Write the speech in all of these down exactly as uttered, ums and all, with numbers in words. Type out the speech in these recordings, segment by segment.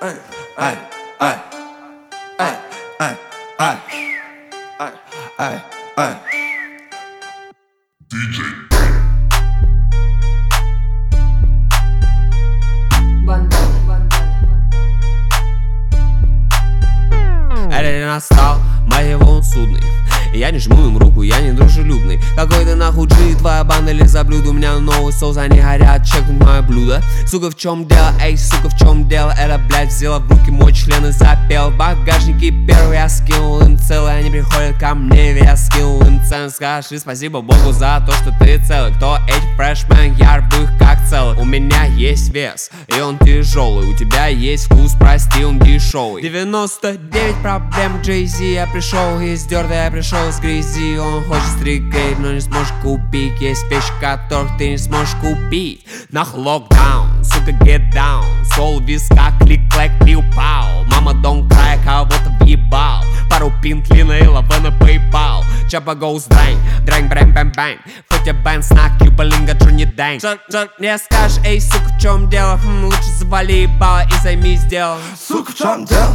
Ай, ай, ай, ай, ай, ай, ай, ай, ай. диджей. День настал, моего он судный. Я не жму им руку, я не дружелюбный. Какой ты нахуй джи, твоя банда ли за блюдо? У меня новый соус, они горят, чекнуть мое блюдо. Сука, в чем дело, эй, сука, в чем дело? Это, блядь, взяла в руки мой член и запел. Багажники первый я скинул им целый. Они приходят ко мне, я скинул им цену. Скажи спасибо Богу за то, что ты целый. Кто эти фрешмен, я рву их как целый. У меня есть вес, и он тяжелый. У тебя есть вкус, прости, он дешевый. девяносто девять проблем Джей-Зи. Я пришел из дерта, я пришел с грязи. Он хочет стригейт, но не сможешь купить. Есть вещи, которых ты не сможешь купить. Нах локдаун, сука, get down. Сол в висках, клик-клэк, пиу-пау. Мама, don't cry, кого-то въебал. Пару пинтлина и лава на PayPal. Чапа goes драйн, драйн, брэнг, бэм, бэнг. Фотя бэн, снак, юбалинга, джуни дэнг. Что мне скажешь, эй, сука, в чем дело? Хм, лучше завали ебало и займись делом. Сука, в чем дело?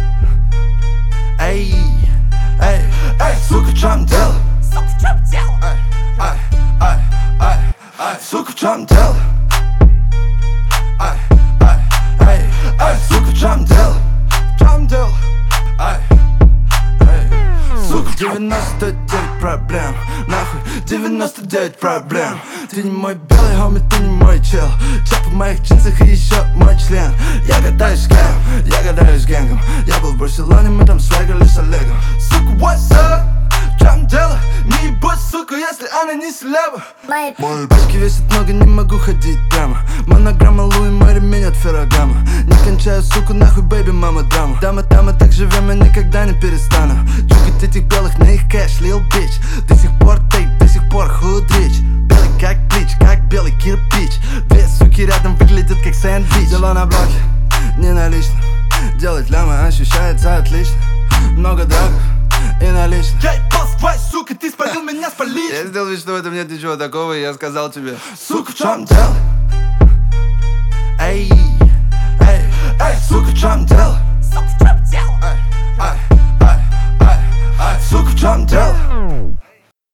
Эй, эй, эй, сука, в чем дело? Сука, в чем дело? Ай, ай, ай, ай, сука, в чем дело? Ай, ай, ай, ай, сука, в чем дело? В чем дело? Ай, ай, сука, девяносто девять проблем, нахуй, девяносто девять проблем. Ты не мой белый хоми, ты не мой чел. Чап в моих джинсах и еще мой член. Я гадаюсь с кем, я гадаюсь с генгом. Я был в Барселоне, мы там свегали с Олегом. Сука, what's up? В чем дело? Не ебать, сука, если она не слева. Мои башки весят много, не могу ходить прямо. Монограмма Луи, мой ремень от Феррагама. Не кончаю, сука, нахуй, бэйби, мама, драма. Дама, дама, так живем, я никогда не перестану. Чукать этих белых на их кэш, лил бич. До сих пор тейп, до сих пор худрич. Белый как плич, как белый кирпич. Две суки рядом выглядят как сэндвич. Дела на блоке, не налично. Делать лямы ощущается отлично. Много драк и налично. Эй, босс, твой, сука, ты спалил меня с поличным. Я сделал вид, что в этом нет ничего такого, и я сказал тебе: сука, в чем дело? Эй, эй, эй, сука, в чем дело?